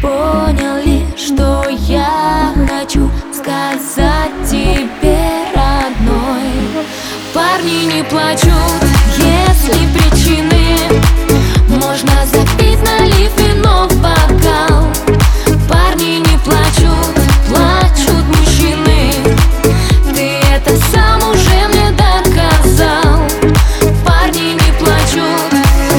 Понял ли, что я хочу сказать тебе, родной? Парни не плачут, если причины. Можно запить, налив вино в бокал. Парни не плачут, плачут мужчины. Ты это сам уже мне доказал. Парни не плачут.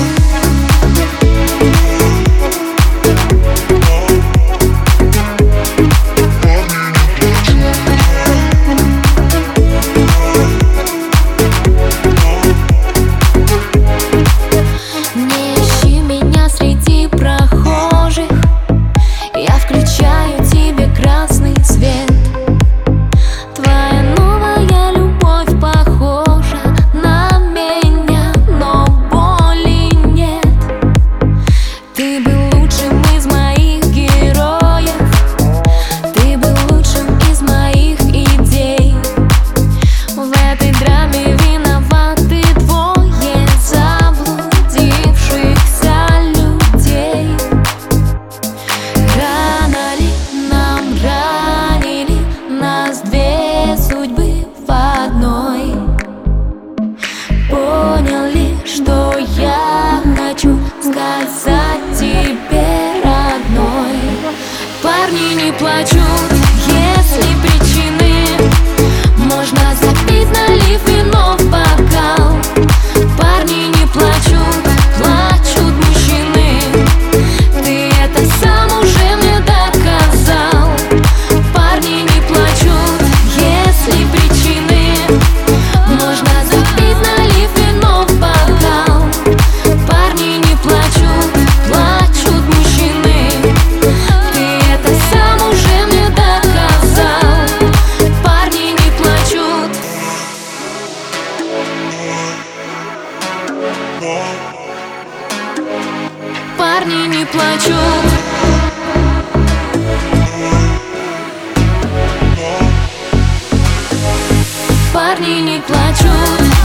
Сказать тебе, родной, парни не плачут, если причины. Можно запить, налив вино в бокал. Парни не плачут, плачут мужчины. Ты это сам уже мне доказал. Парни не плачут, если причины. Можно запить, налив вино в бокал. Парни не плачут, плачут мужчины. Ты это сам уже мне доказал. Парни не плачут. Парни не плачут. Парни не плачут.